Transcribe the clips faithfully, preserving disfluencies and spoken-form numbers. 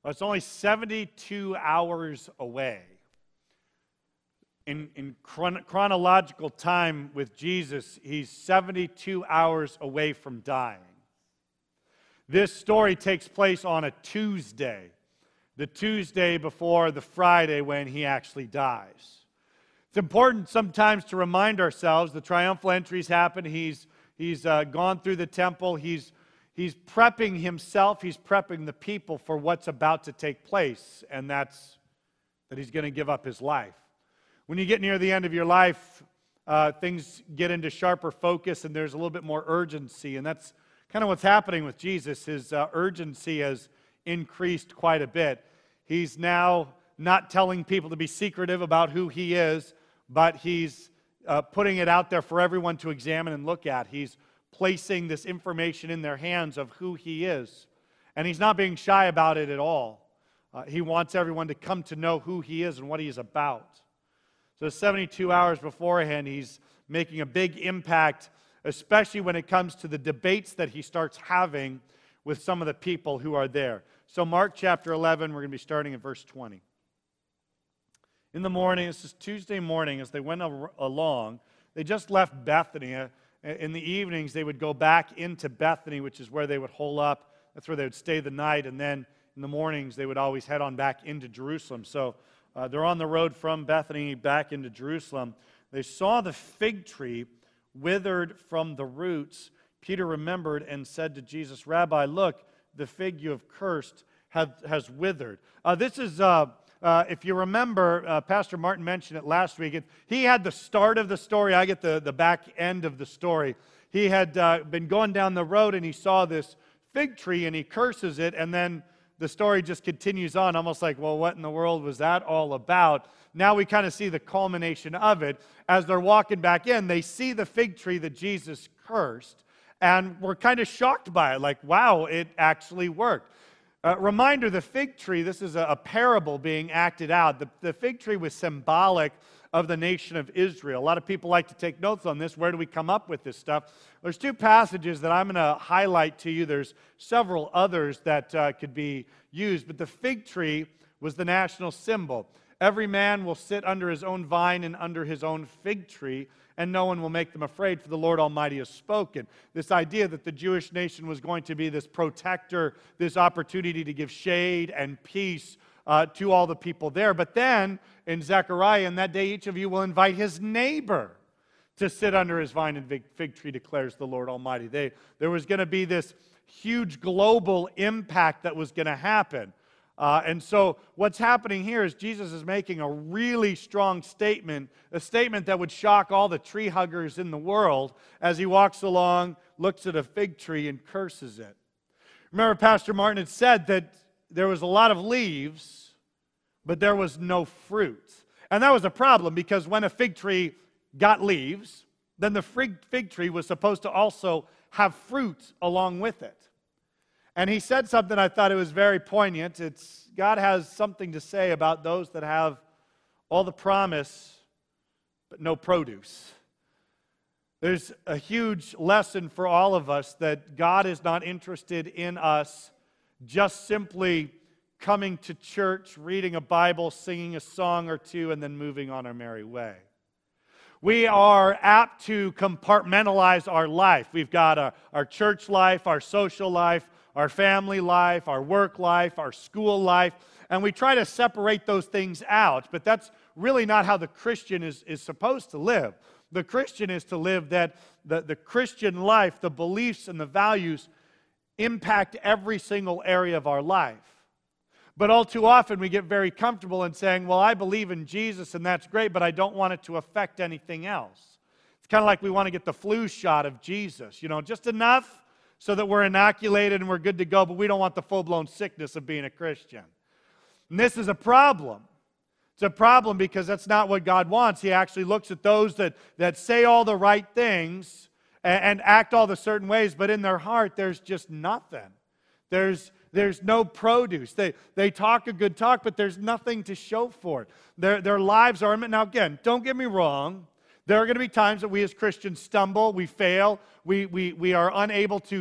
Well, it's only seventy-two hours away. In, in chron- chronological time with Jesus, he's seventy-two hours away from dying. This story takes place on a Tuesday, the Tuesday before the Friday when he actually dies. It's important sometimes to remind ourselves the triumphal entries happen. He's, he's uh, gone through the temple. He's, he's prepping himself. He's prepping the people for what's about to take place, and that's that he's going to give up his life. When you get near the end of your life, uh, things get into sharper focus and there's a little bit more urgency. And that's kind of what's happening with Jesus. His uh, urgency has increased quite a bit. He's now not telling people to be secretive about who he is, but he's uh, putting it out there for everyone to examine and look at. He's placing this information in their hands of who he is. And he's not being shy about it at all. Uh, he wants everyone to come to know who he is and what he is about. So seventy-two hours beforehand, he's making a big impact, especially when it comes to the debates that he starts having with some of the people who are there. So Mark chapter eleven, we're going to be starting at verse twenty. In the morning, this is Tuesday morning, as they went along, they just left Bethany. In the evenings, they would go back into Bethany, which is where they would hole up. That's where they would stay the night. And then in the mornings, they would always head on back into Jerusalem. So Uh, they're on the road from Bethany back into Jerusalem. They saw the fig tree withered from the roots. Peter remembered and said to Jesus, "Rabbi, look, the fig you have cursed have, has withered." Uh, this is, uh, uh, if you remember, uh, Pastor Martin mentioned it last week. It, he had the start of the story. I get the, the back end of the story. He had uh, been going down the road and he saw this fig tree and he curses it, and then the story just continues on, almost like, well, what in the world was that all about? Now we kind of see the culmination of it. As they're walking back in, they see the fig tree that Jesus cursed, and we're kind of shocked by it, like, wow, it actually worked. Uh, reminder, the fig tree, this is a, a parable being acted out. The, the fig tree was symbolic of the nation of Israel. A lot of people like to take notes on this. Where do we come up with this stuff? There's two passages that I'm going to highlight to you. There's several others that uh, could be used, but the fig tree was the national symbol. Every man will sit under his own vine and under his own fig tree, and no one will make them afraid, for the Lord Almighty has spoken. This idea that the Jewish nation was going to be this protector, this opportunity to give shade and peace uh, to all the people there. But then, in Zechariah, in that day each of you will invite his neighbor to sit under his vine and fig tree, declares the Lord Almighty. They, there was going to be this huge global impact that was going to happen. Uh, and so what's happening here is Jesus is making a really strong statement, a statement that would shock all the tree huggers in the world as he walks along, looks at a fig tree, and curses it. Remember, Pastor Martin had said that there was a lot of leaves, but there was no fruit. And that was a problem, because when a fig tree got leaves, then the fig, fig tree was supposed to also have fruit along with it. And he said something I thought it was very poignant. It's God has something to say about those that have all the promise but no produce. There's a huge lesson for all of us that God is not interested in us just simply coming to church, reading a Bible, singing a song or two, and then moving on our merry way. We are apt to compartmentalize our life. We've got our, our church life, our social life, our family life, our work life, our school life, and we try to separate those things out, but that's really not how the Christian is, is supposed to live. The Christian is to live that the, the Christian life, the beliefs and the values impact every single area of our life. But all too often we get very comfortable in saying, well, I believe in Jesus and that's great, but I don't want it to affect anything else. It's kind of like we want to get the flu shot of Jesus, you know, just enough so that we're inoculated and we're good to go, but we don't want the full-blown sickness of being a Christian. And this is a problem. It's a problem because that's not what God wants. He actually looks at those that, that say all the right things and, and act all the certain ways, but in their heart there's just nothing. There's, there's no produce. They, they talk a good talk, but there's nothing to show for it. Their, their lives are... Now again, don't get me wrong. There are going to be times that we as Christians stumble, we fail, we, we, we are unable to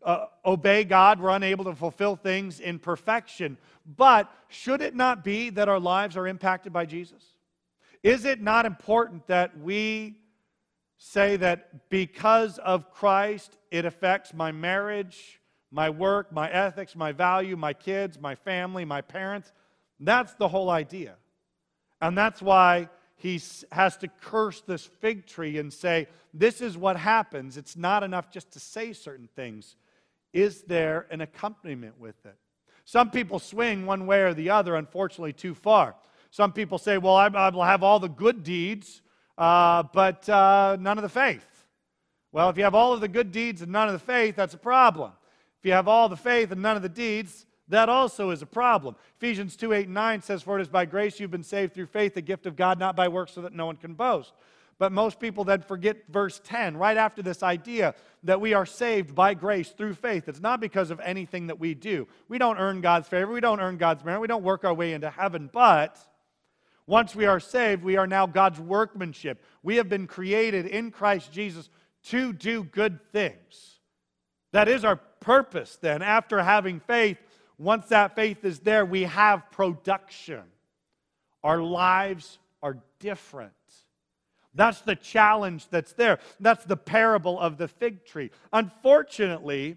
uh, obey God, we're unable to fulfill things in perfection. But should it not be that our lives are impacted by Jesus? Is it not important that we say that because of Christ, it affects my marriage, my work, my ethics, my value, my kids, my family, my parents? That's the whole idea. And that's why he has to curse this fig tree and say, this is what happens. It's not enough just to say certain things. Is there an accompaniment with it? Some people swing one way or the other, unfortunately, too far. Some people say, well, I, I will have all the good deeds, uh, but uh, none of the faith. Well, if you have all of the good deeds and none of the faith, that's a problem. If you have all the faith and none of the deeds, that also is a problem. Ephesians two, eight, and nine says, for it is by grace you've been saved through faith, the gift of God, not by works, so that no one can boast. But most people then forget verse ten, right after this idea that we are saved by grace through faith. It's not because of anything that we do. We don't earn God's favor. We don't earn God's merit. We don't work our way into heaven. But once we are saved, we are now God's workmanship. We have been created in Christ Jesus to do good things. That is our purpose then. After having faith, once that faith is there, we have production. Our lives are different. That's the challenge that's there. That's the parable of the fig tree. Unfortunately,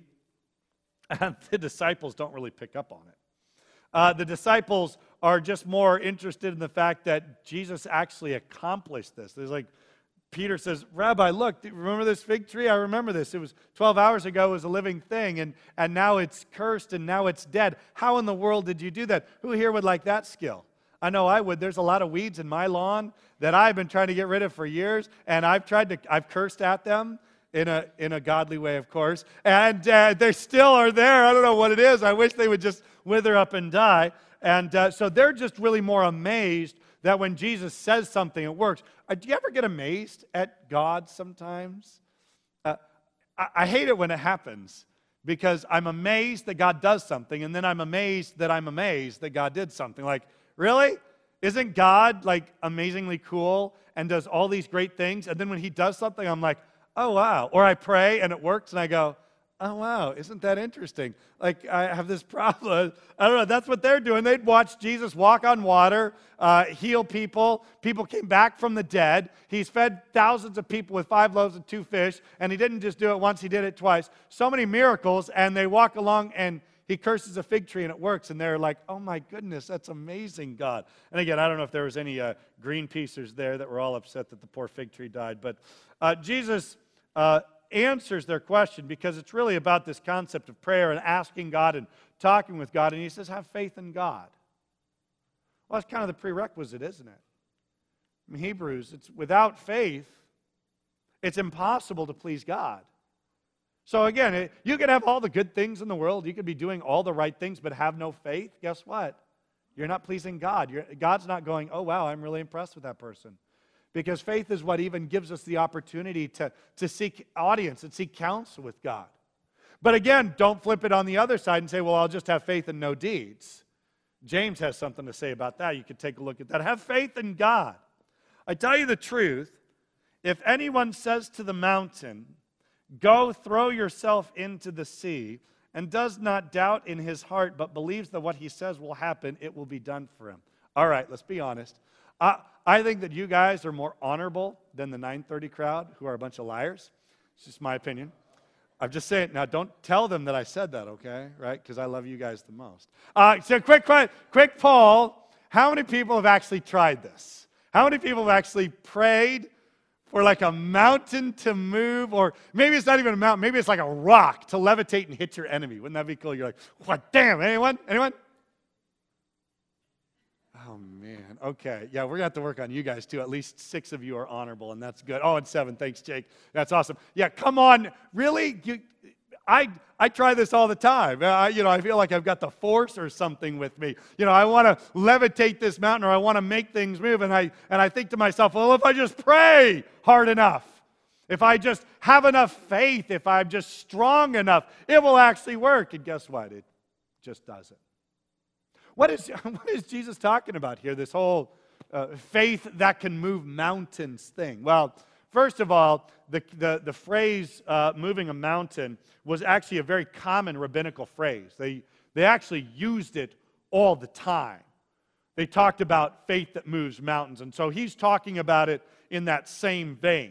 the disciples don't really pick up on it. Uh, the disciples are just more interested in the fact that Jesus actually accomplished this. There's like, Peter says, Rabbi, look, remember this fig tree? I remember this. It was twelve hours ago, it was a living thing, and, and now it's cursed, and now it's dead. How in the world did you do that? Who here would like that skill? I know I would. There's a lot of weeds in my lawn that I've been trying to get rid of for years, and I've tried to, I've cursed at them in a in a godly way, of course, and uh, they still are there. I don't know what it is. I wish they would just wither up and die. And uh, so they're just really more amazed that when Jesus says something, it works. Uh, do you ever get amazed at God sometimes? Uh, I, I hate it when it happens because I'm amazed that God does something, and then I'm amazed that I'm amazed that God did something. Like, really? Isn't God like amazingly cool and does all these great things? And then when he does something, I'm like, oh, wow. Or I pray and it works and I go, oh, wow, isn't that interesting? Like, I have this problem. I don't know, that's what they're doing. They'd watch Jesus walk on water, uh, heal people. People came back from the dead. He's fed thousands of people with five loaves and two fish, and he didn't just do it once, he did it twice. So many miracles, and they walk along and he curses a fig tree and it works, and they're like, oh my goodness, that's amazing, God. And again, I don't know if there was any uh, Greenpeacers there that were all upset that the poor fig tree died, but uh, Jesus uh, answers their question because it's really about this concept of prayer and asking God and talking with God, and he says, have faith in God. Well, that's kind of the prerequisite, isn't it? In Hebrews, it's without faith, it's impossible to please God. So again, you could have all the good things in the world. You could be doing all the right things, but have no faith. Guess what? You're not pleasing God. You're, God's not going, oh, wow, I'm really impressed with that person. Because faith is what even gives us the opportunity to, to seek audience and seek counsel with God. But again, don't flip it on the other side and say, well, I'll just have faith and no deeds. James has something to say about that. You could take a look at that. Have faith in God. I tell you the truth, if anyone says to the mountain, go throw yourself into the sea, and does not doubt in his heart, but believes that what he says will happen, it will be done for him. All right, let's be honest. Uh, I think that you guys are more honorable than the nine thirty crowd, who are a bunch of liars. It's just my opinion. I'm just saying, now don't tell them that I said that, okay? Right? Because I love you guys the most. Uh, so quick, quick, quick poll. How many people have actually tried this? How many people have actually prayed for like a mountain to move, or maybe it's not even a mountain, maybe it's like a rock to levitate and hit your enemy? Wouldn't that be cool? You're like, what, damn, anyone? Anyone? Oh, man. Okay. Yeah, we're going to have to work on you guys, too. At least six of you are honorable, and that's good. Oh, and seven. Thanks, Jake. That's awesome. Yeah, come on. Really? You, I I try this all the time. Uh, you know, I feel like I've got the force or something with me. You know, I want to levitate this mountain, or I want to make things move, and I and I think to myself, well, if I just pray hard enough, if I just have enough faith, if I'm just strong enough, it will actually work. And guess what? It just doesn't. What is, what is Jesus talking about here, this whole uh, faith that can move mountains thing? Well, first of all, the, the, the phrase uh, moving a mountain was actually a very common rabbinical phrase. They, they actually used it all the time. They talked about faith that moves mountains. And so he's talking about it in that same vein.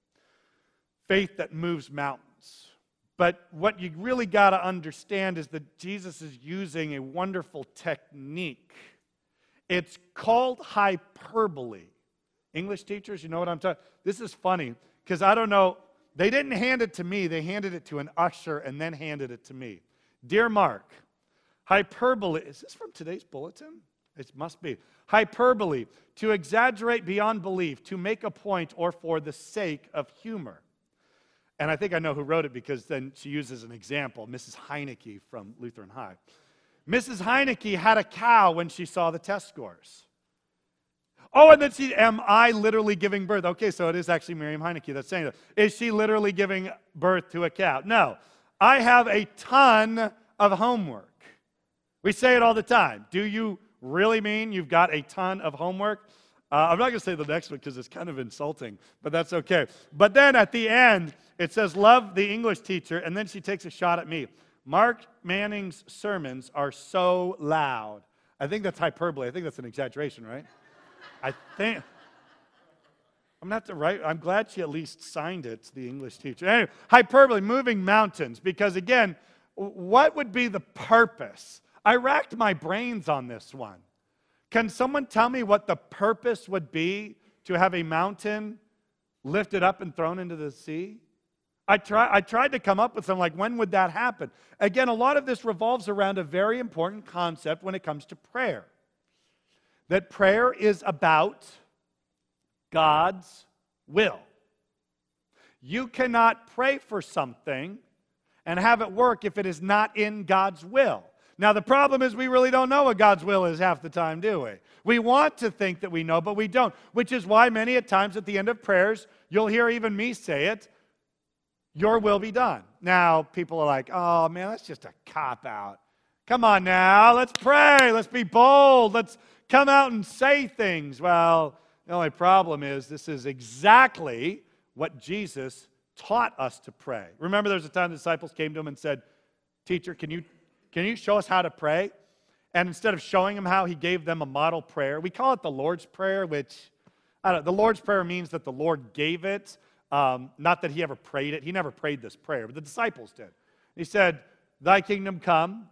Faith that moves mountains. But what you really got to understand is that Jesus is using a wonderful technique. It's called hyperbole. English teachers, you know what I'm talking about? This is funny, because I don't know, they didn't hand it to me, they handed it to an usher and then handed it to me. Dear Mark, hyperbole, is this from today's bulletin? It must be. Hyperbole, to exaggerate beyond belief, to make a point, or for the sake of humor. And I think I know who wrote it, because then she uses an example, Missus Heineke from Lutheran High. Missus Heineke had a cow when she saw the test scores. Oh, and then she, am I literally giving birth? Okay, so it is actually Miriam Heineke that's saying that. Is she literally giving birth to a cow? No. I have a ton of homework. We say it all the time. Do you really mean you've got a ton of homework? Uh, I'm not going to say the next one because it's kind of insulting, but that's okay. But then at the end, it says, love the English teacher, and then she takes a shot at me. Mark Manning's sermons are so loud. I think that's hyperbole. I think that's an exaggeration, right? I think. I'm going to have to write. I'm glad she at least signed it to the English teacher. Anyway, hyperbole, moving mountains, because again, what would be the purpose? I racked my brains on this one. Can someone tell me what the purpose would be to have a mountain lifted up and thrown into the sea? I, try, I tried to come up with something like, when would that happen? Again, a lot of this revolves around a very important concept when it comes to prayer. That prayer is about God's will. You cannot pray for something and have it work if it is not in God's will. Now, the problem is we really don't know what God's will is half the time, do we? We want to think that we know, but we don't, which is why many a times at the end of prayers, you'll hear even me say it, your will be done. Now, people are like, oh, man, that's just a cop-out. Come on now, let's pray. Let's be bold. Let's come out and say things. Well, the only problem is this is exactly what Jesus taught us to pray. Remember, there was a time the disciples came to him and said, teacher, can you Can you show us how to pray? And instead of showing them how, he gave them a model prayer. We call it the Lord's Prayer, which, I don't know, the Lord's Prayer means that the Lord gave it, um, not that he ever prayed it. He never prayed this prayer, but the disciples did. He said, thy kingdom come,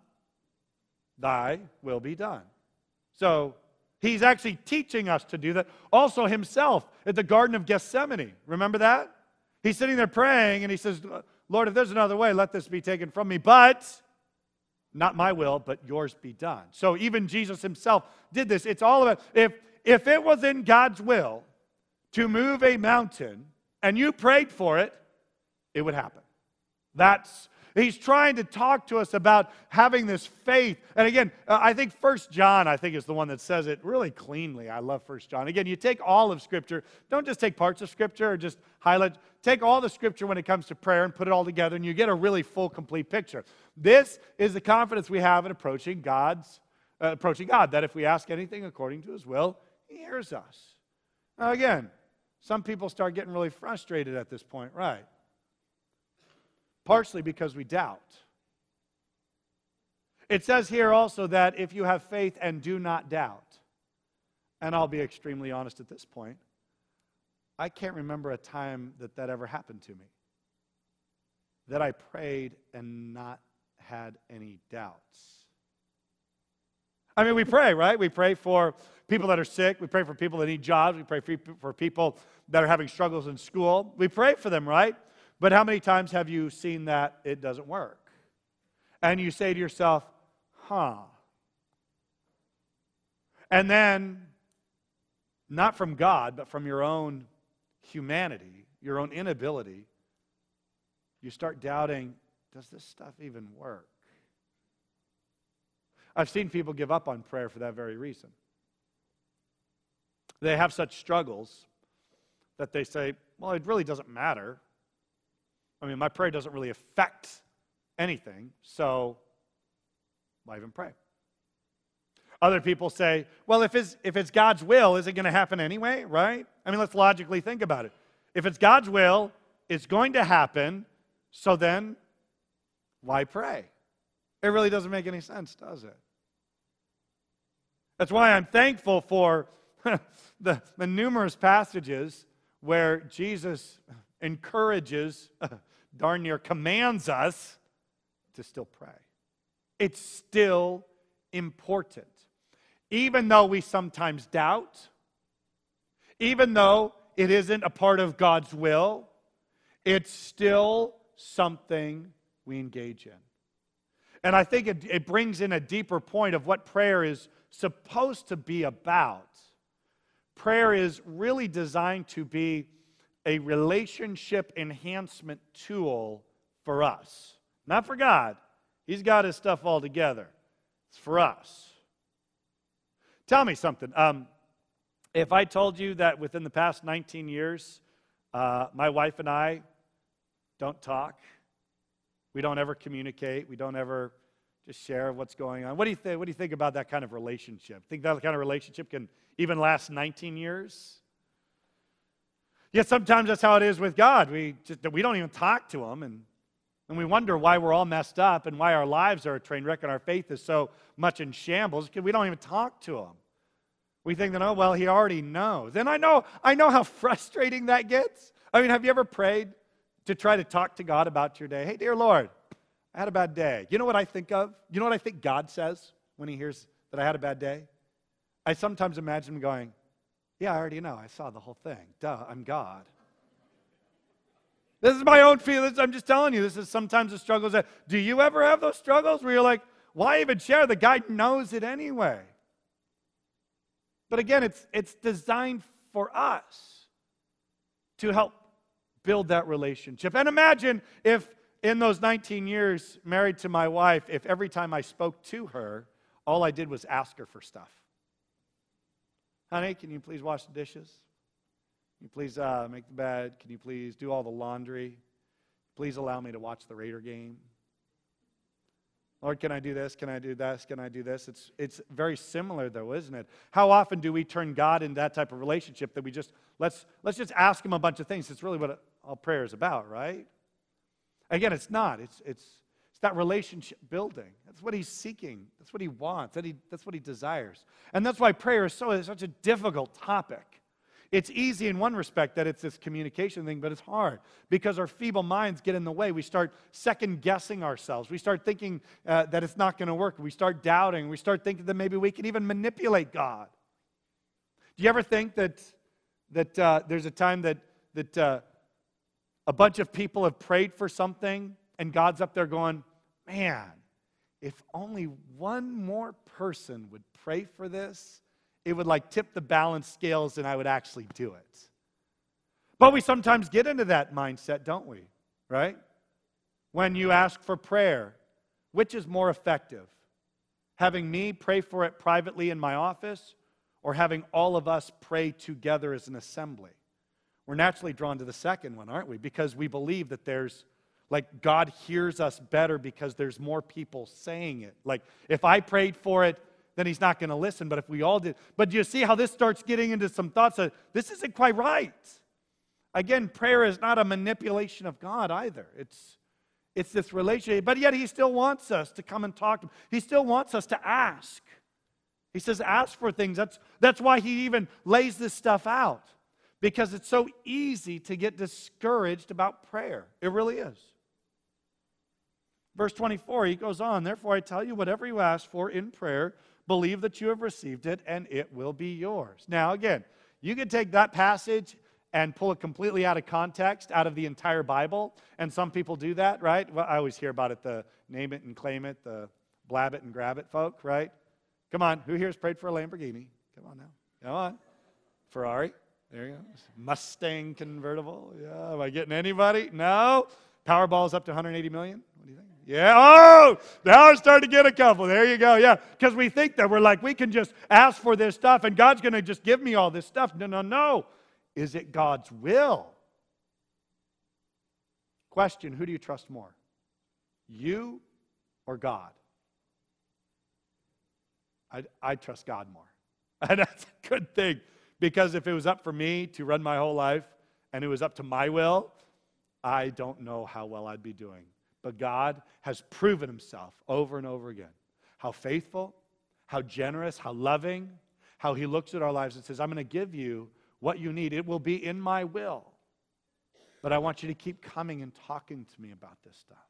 thy will be done. So he's actually teaching us to do that. Also himself at the Garden of Gethsemane. Remember that? He's sitting there praying, and he says, Lord, if there's another way, let this be taken from me. But not my will, but yours be done. So even Jesus himself did this. It's all about, if, if it was in God's will to move a mountain and you prayed for it, it would happen. That's, he's trying to talk to us about having this faith. And again, uh, I think First John, I think, is the one that says it really cleanly. I love First John. Again, you take all of Scripture. Don't just take parts of Scripture or just highlight. Take all the Scripture when it comes to prayer and put it all together, and you get a really full, complete picture. This is the confidence we have in approaching God's, uh, approaching God, that if we ask anything according to his will, he hears us. Now again, some people start getting really frustrated at this point, right? Partially because we doubt. It says here also that if you have faith and do not doubt, and I'll be extremely honest at this point, I can't remember a time that that ever happened to me. That I prayed and not had any doubts. I mean, we pray, right? We pray for people that are sick. We pray for people that need jobs. We pray for people that are having struggles in school. We pray for them, right? But how many times have you seen that it doesn't work? And you say to yourself, huh. And then, not from God, but from your own humanity, your own inability, you start doubting, does this stuff even work? I've seen people give up on prayer for that very reason. They have such struggles that they say, well, it really doesn't matter. I mean, my prayer doesn't really affect anything, so why even pray? Other people say, well, if it's, if it's God's will, is it going to happen anyway, right? I mean, let's logically think about it. If it's God's will, it's going to happen, so then why pray? It really doesn't make any sense, does it? That's why I'm thankful for the, the numerous passages where Jesus encourages, darn near commands us to still pray. It's still important. Even though we sometimes doubt, even though it isn't a part of God's will, it's still something we engage in. And I think it, it brings in a deeper point of what prayer is supposed to be about. Prayer is really designed to be a relationship enhancement tool for us. Not for God. He's got his stuff all together. It's for us. Tell me something. Um, if I told you that within the past nineteen years, uh, my wife and I don't talk, we don't ever communicate, we don't ever just share what's going on. What do you think? What do you think about that kind of relationship? Think that kind of relationship can even last nineteen years? Yet sometimes that's how it is with God. We just we don't even talk to him, and and we wonder why we're all messed up and why our lives are a train wreck and our faith is so much in shambles because we don't even talk to him. We think that, oh, well, he already knows. And I know, I know how frustrating that gets. I mean, have you ever prayed to try to talk to God about your day? Hey, dear Lord, I had a bad day. You know what I think of? You know what I think God says when he hears that I had a bad day? I sometimes imagine him going, yeah, I already know. I saw the whole thing. Duh, I'm God. This is my own feelings. I'm just telling you, this is sometimes the struggles. That, do you ever have those struggles where you're like, why even share? The guy knows it anyway. But again, it's, it's designed for us to help build that relationship. And imagine if in those nineteen years married to my wife, if every time I spoke to her, all I did was ask her for stuff. Honey, can you please wash the dishes? Can you please uh, make the bed? Can you please do all the laundry? Please allow me to watch the Raider game. Lord, can I do this? Can I do this? Can I do this? It's, it's very similar, though, isn't it? How often do we turn God into that type of relationship that we just, let's, let's just ask him a bunch of things. It's really what all prayer is about, right? Again, it's not. It's, it's, it's that relationship building. That's what he's seeking. That's what he wants. That he, that's what he desires. And that's why prayer is so, it's such a difficult topic. It's easy in one respect that it's this communication thing, but it's hard because our feeble minds get in the way. We start second-guessing ourselves. We start thinking uh, that it's not going to work. We start doubting. We start thinking that maybe we can even manipulate God. Do you ever think that that uh, there's a time that that uh, a bunch of people have prayed for something and God's up there going, man, if only one more person would pray for this, it would like tip the balance scales and I would actually do it. But we sometimes get into that mindset, don't we? Right? When you ask for prayer, which is more effective? Having me pray for it privately in my office or having all of us pray together as an assembly? We're naturally drawn to the second one, aren't we? Because we believe that there's, like, God hears us better because there's more people saying it. Like, if I prayed for it, then he's not going to listen. But if we all did. But you see how this starts getting into some thoughts of, this isn't quite right. Again, prayer is not a manipulation of God either. It's, it's this relationship. But yet he still wants us to come and talk to him. He still wants us to ask. He says ask for things. That's, that's why he even lays this stuff out. Because it's so easy to get discouraged about prayer. It really is. Verse twenty-four, he goes on, therefore I tell you, whatever you ask for in prayer, believe that you have received it, and it will be yours. Now, again, you can take that passage and pull it completely out of context, out of the entire Bible, and some people do that, right? Well, I always hear about it, the name it and claim it, the blab it and grab it folk, right? Come on, who here has prayed for a Lamborghini? Come on now. Come on. Ferrari. There you go. Mustang convertible. Yeah, am I getting anybody? No? Powerball's up to one hundred eighty million? What do you think? Yeah. Oh, now it's starting to get a couple. There you go. Yeah, because we think that we're like, we can just ask for this stuff and God's going to just give me all this stuff. No, no, no. Is it God's will? Question, who do you trust more? You or God? I, I trust God more. And that's a good thing. Because if it was up for me to run my whole life and it was up to my will, I don't know how well I'd be doing. But God has proven himself over and over again. How faithful, how generous, how loving, how he looks at our lives and says, I'm going to give you what you need. It will be in my will. But I want you to keep coming and talking to me about this stuff.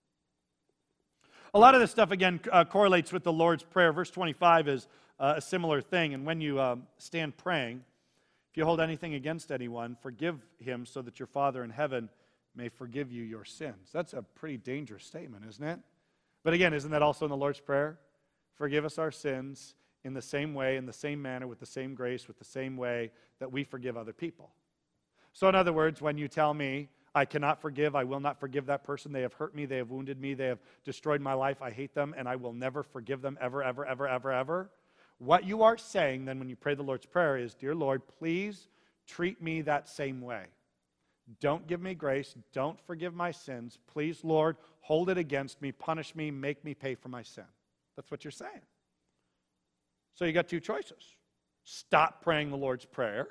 A lot of this stuff, again, uh, correlates with the Lord's Prayer. Verse twenty-five is uh, a similar thing. And when you um, stand praying, if you hold anything against anyone, forgive him so that your Father in heaven may forgive you your sins. That's a pretty dangerous statement, isn't it? But again, isn't that also in the Lord's Prayer? Forgive us our sins in the same way, in the same manner, with the same grace, with the same way that we forgive other people. So in other words, when you tell me, I cannot forgive, I will not forgive that person, they have hurt me, they have wounded me, they have destroyed my life, I hate them, and I will never forgive them ever, ever, ever, ever, ever. What you are saying then when you pray the Lord's Prayer is, Dear Lord, please treat me that same way. Don't give me grace, don't forgive my sins. Please, Lord, hold it against me, punish me, make me pay for my sin. That's what you're saying. So you got two choices. Stop praying the Lord's Prayer,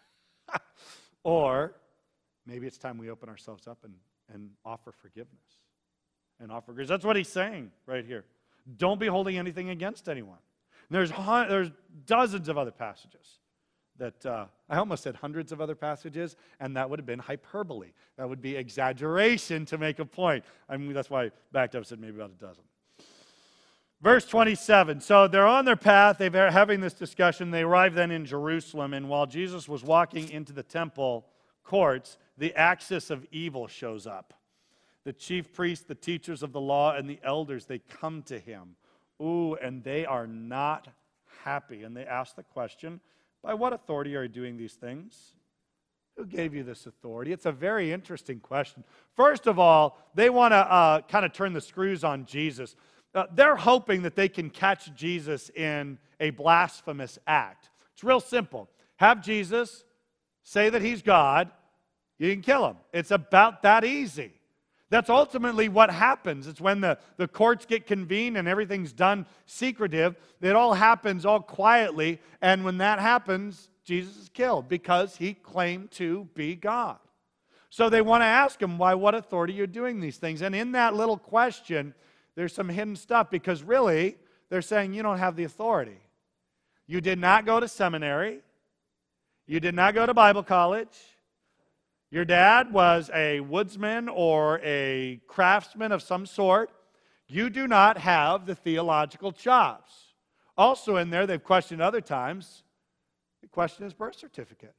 or maybe it's time we open ourselves up and, and offer forgiveness. And offer grace. That's what he's saying right here. Don't be holding anything against anyone. And there's, there's dozens of other passages that, uh, I almost said hundreds of other passages, and that would have been hyperbole. That would be exaggeration to make a point. I mean, that's why I backed up and said maybe about a dozen. Verse twenty-seven, so they're on their path, they're having this discussion, they arrive then in Jerusalem, and while Jesus was walking into the temple courts, the axis of evil shows up. The chief priests, the teachers of the law, and the elders, they come to him. Ooh, and they are not happy, and they ask the question, by what authority are you doing these things? Who gave you this authority? It's a very interesting question. First of all, they want to uh, kind of turn the screws on Jesus. Uh, they're hoping that they can catch Jesus in a blasphemous act. It's real simple. Have Jesus say that he's God, you can kill him. It's about that easy. That's ultimately what happens. It's when the, the courts get convened and everything's done secretive. It all happens all quietly. And when that happens, Jesus is killed because he claimed to be God. So they want to ask him, why, what authority you're doing these things? And in that little question, there's some hidden stuff because really, they're saying you don't have the authority. You did not go to seminary. You did not go to Bible college. Your dad was a woodsman or a craftsman of some sort. You do not have the theological chops. Also in there, they've questioned other times, the question is birth certificate.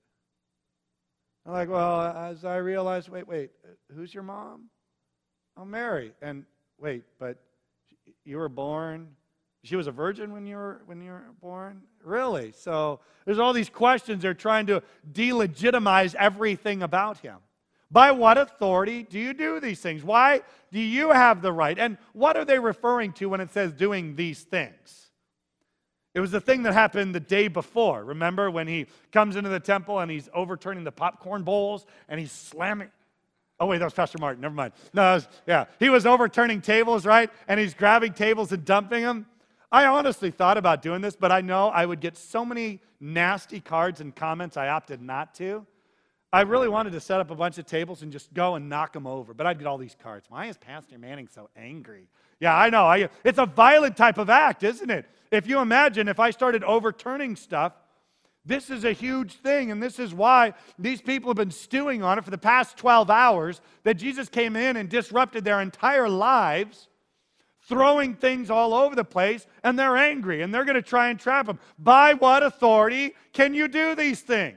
I'm like, well, as I realized, wait, wait, who's your mom? Oh, Mary. And wait, but you were born, she was a virgin when you were when you were born? Really? So there's all these questions. They're trying to delegitimize everything about him. By what authority do you do these things? Why do you have the right? And what are they referring to when it says doing these things? It was the thing that happened the day before. Remember when he comes into the temple and he's overturning the popcorn bowls and he's slamming. Oh, wait, that was Pastor Martin. Never mind. No, was, yeah. He was overturning tables, right? And he's grabbing tables and dumping them. I honestly thought about doing this, but I know I would get so many nasty cards and comments, I opted not to. I really wanted to set up a bunch of tables and just go and knock them over, but I'd get all these cards. Why is Pastor Manning so angry? Yeah, I know. I, it's a violent type of act, isn't it? If you imagine if I started overturning stuff, this is a huge thing, and this is why these people have been stewing on it for the past twelve hours, that Jesus came in and disrupted their entire lives, throwing things all over the place, and they're angry, and they're going to try and trap him. By what authority can you do these things?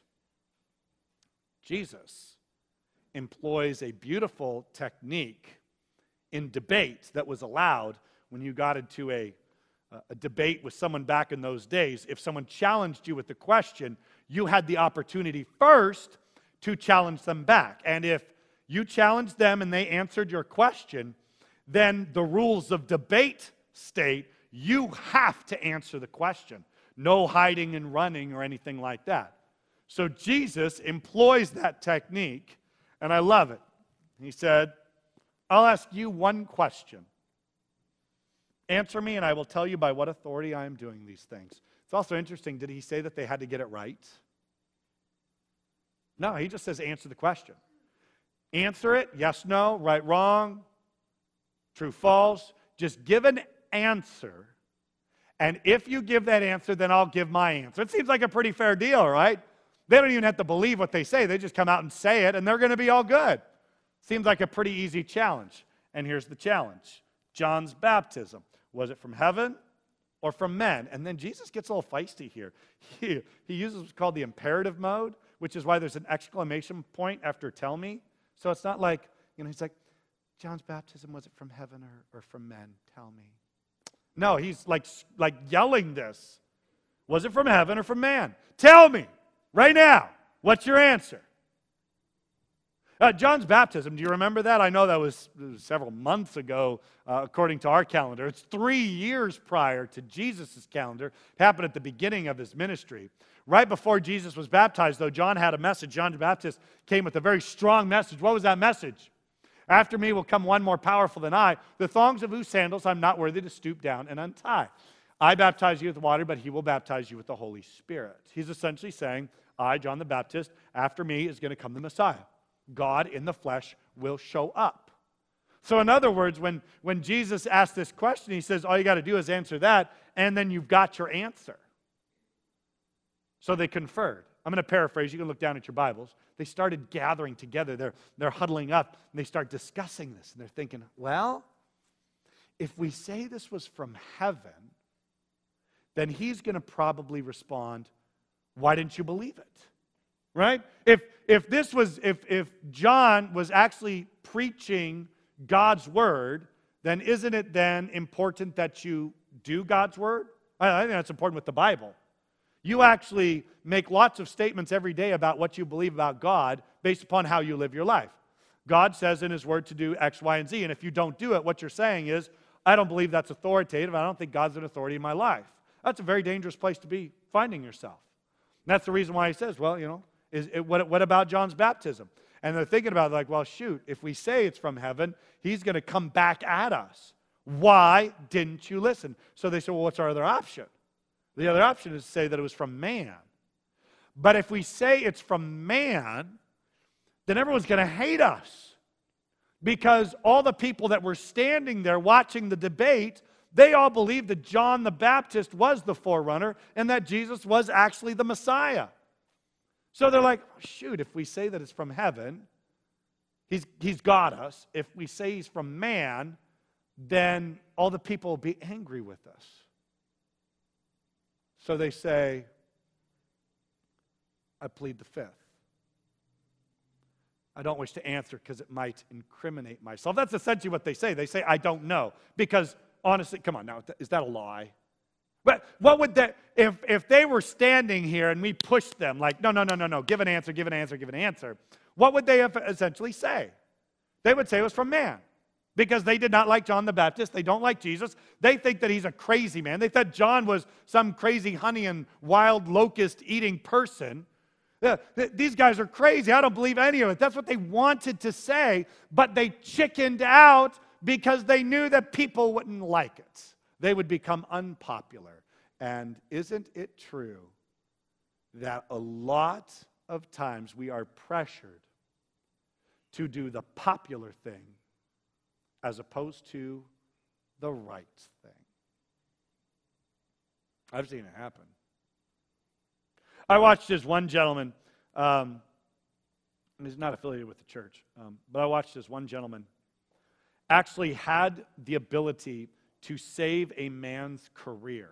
Jesus employs a beautiful technique in debate that was allowed when you got into a, a debate with someone back in those days. If someone challenged you with the question, you had the opportunity first to challenge them back. And if you challenged them and they answered your question, then the rules of debate state you have to answer the question. No hiding and running or anything like that. So Jesus employs that technique, and I love it. He said, I'll ask you one question. Answer me, and I will tell you by what authority I am doing these things. It's also interesting, did he say that they had to get it right? No, he just says answer the question. Answer it, yes, no, right, wrong, true, false. Just give an answer. And if you give that answer, then I'll give my answer. It seems like a pretty fair deal, right? They don't even have to believe what they say. They just come out and say it, and they're going to be all good. Seems like a pretty easy challenge. And here's the challenge. John's baptism. Was it from heaven or from men? And then Jesus gets a little feisty here. He, he uses what's called the imperative mode, which is why there's an exclamation point after tell me. So it's not like, you know, he's like, John's baptism, was it from heaven or, or from men? Tell me. No, he's like, like yelling this. Was it from heaven or from man? Tell me right now. What's your answer? Uh, John's baptism, do you remember that? I know that was, was several months ago, uh, according to our calendar. It's three years prior to Jesus' calendar. It happened at the beginning of his ministry. Right before Jesus was baptized, though, John had a message. John the Baptist came with a very strong message. What was that message? After me will come one more powerful than I, the thongs of whose sandals I'm not worthy to stoop down and untie. I baptize you with water, but he will baptize you with the Holy Spirit. He's essentially saying, I, John the Baptist, after me is going to come the Messiah. God in the flesh will show up. So in other words, when, when Jesus asked this question, he says, all you got to do is answer that, and then you've got your answer. So they conferred. I'm going to paraphrase. You can look down at your Bibles. They started gathering together. They're, they're huddling up, and they start discussing this. And they're thinking, well, if we say this was from heaven, then he's going to probably respond, why didn't you believe it? Right? If if this was, if if John was actually preaching God's word, then isn't it then important that you do God's word? I think that's important with the Bible. You actually make lots of statements every day about what you believe about God based upon how you live your life. God says in his word to do X, Y, and Z, and if you don't do it, what you're saying is, I don't believe that's authoritative. I don't think God's an authority in my life. That's a very dangerous place to be finding yourself. And that's the reason why he says, well, you know, Is it, what, what about John's baptism? And they're thinking about it like, well, shoot, if we say it's from heaven, he's going to come back at us. Why didn't you listen? So they said, well, what's our other option? The other option is to say that it was from man. But if we say it's from man, then everyone's going to hate us. Because all the people that were standing there watching the debate, they all believed that John the Baptist was the forerunner and that Jesus was actually the Messiah. So they're like, oh, shoot, if we say that it's from heaven, he's, he's got us. If we say he's from man, then all the people will be angry with us. So they say, I plead the fifth. I don't wish to answer because it might incriminate myself. That's essentially what they say. They say, I don't know. Because honestly, come on now, is that a lie? But what would that, if, if they were standing here and we pushed them like, no, no, no, no, no, give an answer, give an answer, give an answer, what would they essentially say? They would say it was from man. Because they did not like John the Baptist. They don't like Jesus. They think that he's a crazy man. They thought John was some crazy honey and wild locust eating person. Yeah, these guys are crazy. I don't believe any of it. That's what they wanted to say, but they chickened out because they knew that people wouldn't like it. They would become unpopular. And isn't it true that a lot of times we are pressured to do the popular thing as opposed to the right thing? I've seen it happen. I watched this one gentleman, um, he's not affiliated with the church, um, but I watched this one gentleman actually had the ability to save a man's career.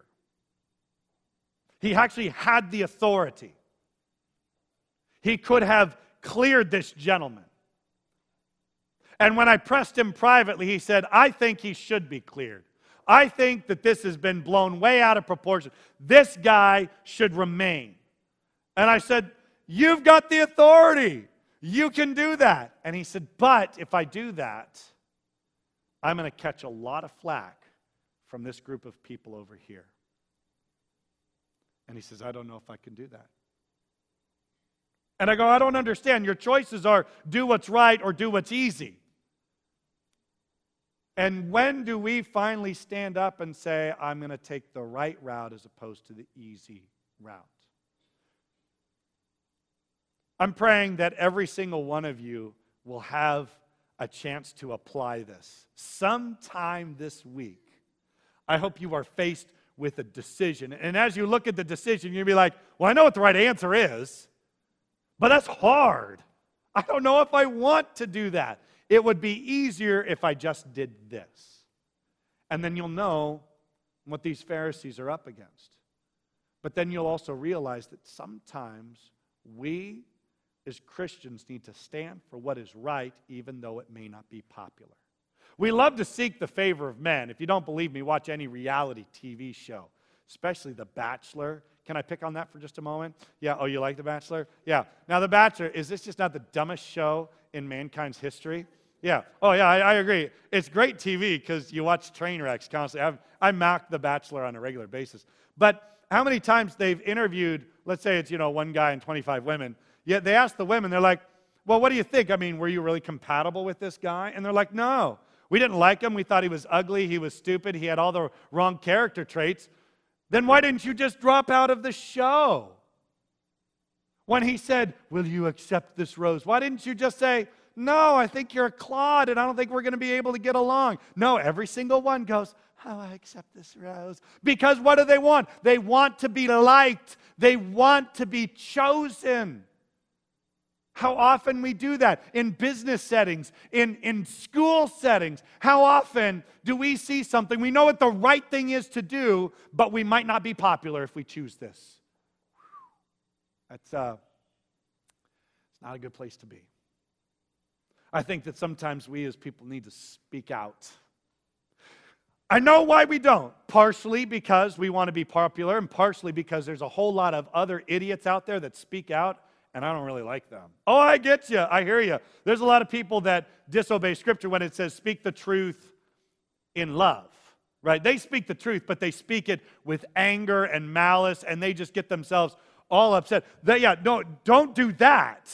He actually had the authority. He could have cleared this gentleman. And when I pressed him privately, he said, I think he should be cleared. I think that this has been blown way out of proportion. This guy should remain. And I said, you've got the authority. You can do that. And he said, but if I do that, I'm going to catch a lot of flack from this group of people over here. And he says, I don't know if I can do that. And I go, I don't understand. Your choices are do what's right or do what's easy. And when do we finally stand up and say, I'm going to take the right route as opposed to the easy route? I'm praying that every single one of you will have a chance to apply this sometime this week. I hope you are faced with a decision. And as you look at the decision, you'll be like, well, I know what the right answer is, but that's hard. I don't know if I want to do that. It would be easier if I just did this. And then you'll know what these Pharisees are up against. But then you'll also realize that sometimes we as Christians need to stand for what is right, even though it may not be popular. We love to seek the favor of men. If you don't believe me, watch any reality T V show, especially The Bachelor. Can I pick on that for just a moment? Yeah, oh, you like The Bachelor? Yeah. Now, The Bachelor, is this just not the dumbest show in mankind's history? Yeah. Oh, yeah, I, I agree. It's great T V because you watch train wrecks constantly. I've, I mock The Bachelor on a regular basis. But how many times they've interviewed, let's say it's, you know, one guy and twenty-five women, yet they ask the women, they're like, well, what do you think? I mean, were you really compatible with this guy? And they're like, no. We didn't like him. We thought he was ugly. He was stupid. He had all the wrong character traits. Then why didn't you just drop out of the show? When he said, will you accept this rose? Why didn't you just say, no, I think you're a clod and I don't think we're going to be able to get along? No, every single one goes, oh, I accept this rose. Because what do they want? They want to be liked. They want to be chosen. How often we do that in business settings, in, in school settings. How often do we see something, we know what the right thing is to do, but we might not be popular if we choose this. That's uh, it's not a good place to be. I think that sometimes we as people need to speak out. I know why we don't. Partially because we want to be popular, and partially because there's a whole lot of other idiots out there that speak out, and I don't really like them. Oh, I get you. I hear you. There's a lot of people that disobey Scripture when it says speak the truth in love, right? They speak the truth, but they speak it with anger and malice, and they just get themselves all upset. They, yeah, no, don't do that.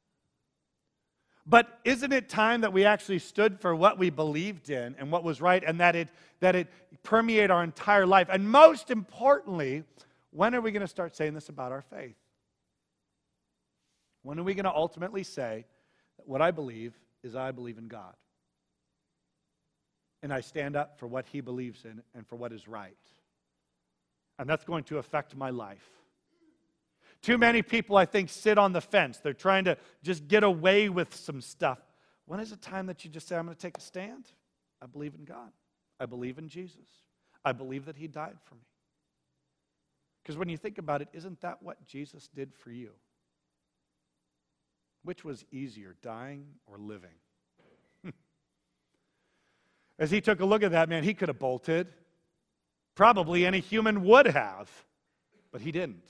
But isn't it time that we actually stood for what we believed in and what was right, and that it that it permeate our entire life? And most importantly, when are we going to start saying this about our faith? When are we going to ultimately say that what I believe is I believe in God? And I stand up for what He believes in and for what is right. And that's going to affect my life. Too many people, I think, sit on the fence. They're trying to just get away with some stuff. When is the time that you just say, I'm going to take a stand? I believe in God. I believe in Jesus. I believe that He died for me. Because when you think about it, isn't that what Jesus did for you? Which was easier, dying or living? As He took a look at that, man, He could have bolted. Probably any human would have, but He didn't.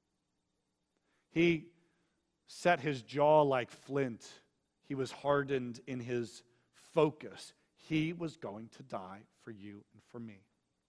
He set His jaw like flint. He was hardened in His focus. He was going to die for you and for me.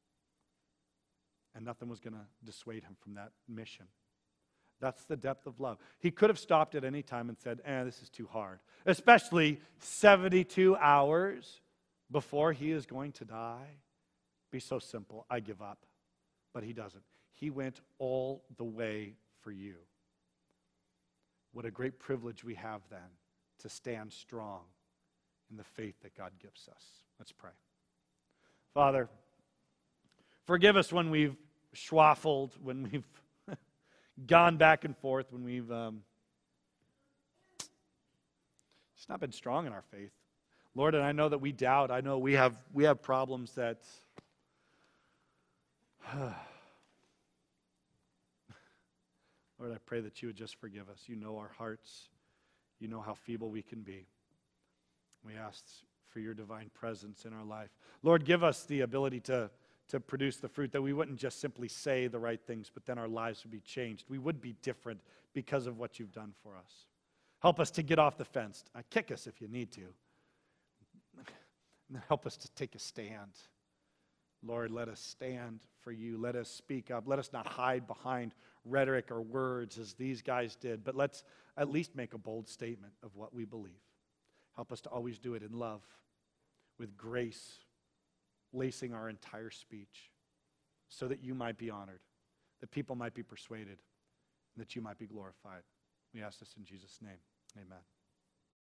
And nothing was going to dissuade Him from that mission. That's the depth of love. He could have stopped at any time and said, eh, this is too hard. Especially seventy-two hours before He is going to die. Be so simple, I give up. But He doesn't. He went all the way for you. What a great privilege we have then to stand strong in the faith that God gives us. Let's pray. Father, forgive us when we've schwaffled, when we've gone back and forth, when we've um, just not been strong in our faith. Lord, and I know that we doubt. I know we have we have problems that Lord, I pray that You would just forgive us. You know our hearts. You know how feeble we can be. We ask for Your divine presence in our life. Lord, give us the ability to, to produce the fruit, that we wouldn't just simply say the right things, but then our lives would be changed. We would be different because of what You've done for us. Help us to get off the fence. Uh, kick us if you need to. And help us to take a stand. Lord, let us stand for You. Let us speak up. Let us not hide behind rhetoric or words as these guys did, but let's at least make a bold statement of what we believe. Help us to always do it in love, with grace, lacing our entire speech, so that You might be honored, that people might be persuaded, and that You might be glorified. We ask this in Jesus' name. Amen.